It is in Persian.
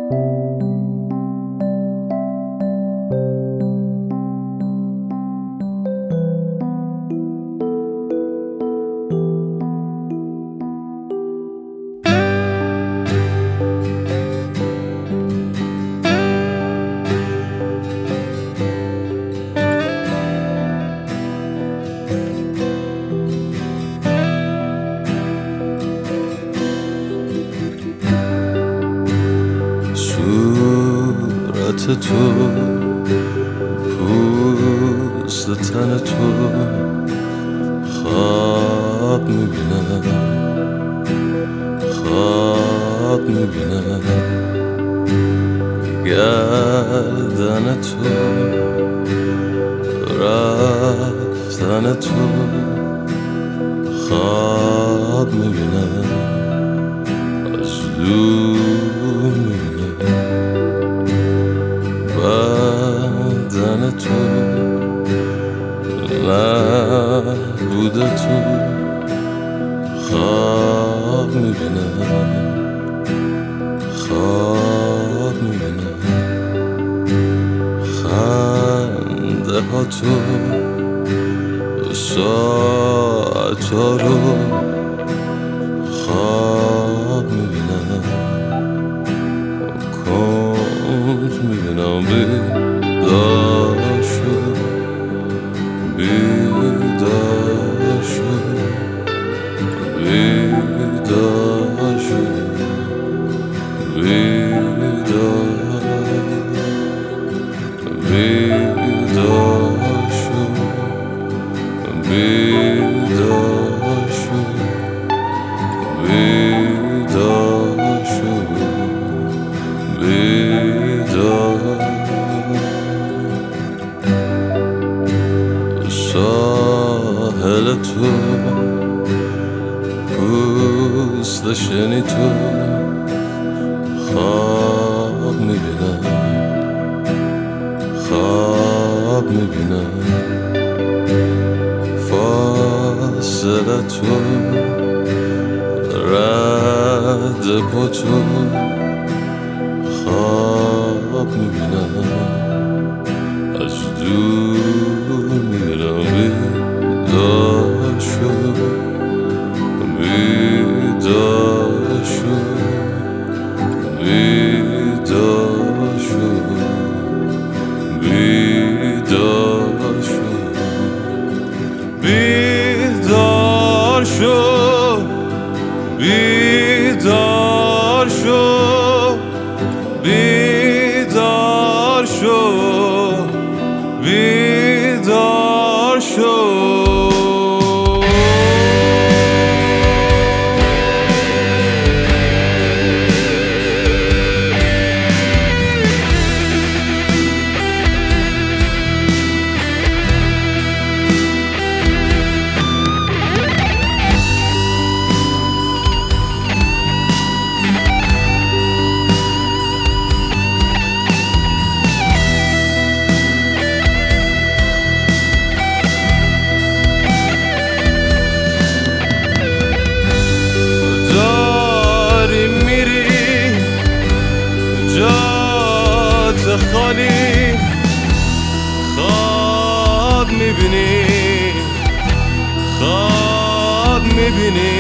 صورت تو، پوست تن تو، خواب میبینم، خواب میبینم. گردن تو، رفتن تو، خواب میبینم، از دور میبینم. بدن تو، نبود تو، خواب میبینم، خواب میبینم. خنده ها تو، ساعت ها رو خواب میبینم، کنج میبینم. بیدار شو، بیدار شو، بیدار شو، بیدار، بیدار شو، بیدار شو، بیدار شو، بیدار. ساحل تو، پوست شنی تو، خواب میبینم، خواب میبینم. فاصله تو، رد پا تو، خواب میبینم، از دور میبینم. بیدار شو، بیدار شو، بیدار شو، بیدار شو، بیدار شو، بیدار شو، بیدار شو، بیدار شو. خالی خواب میبینی، خواب میبینی.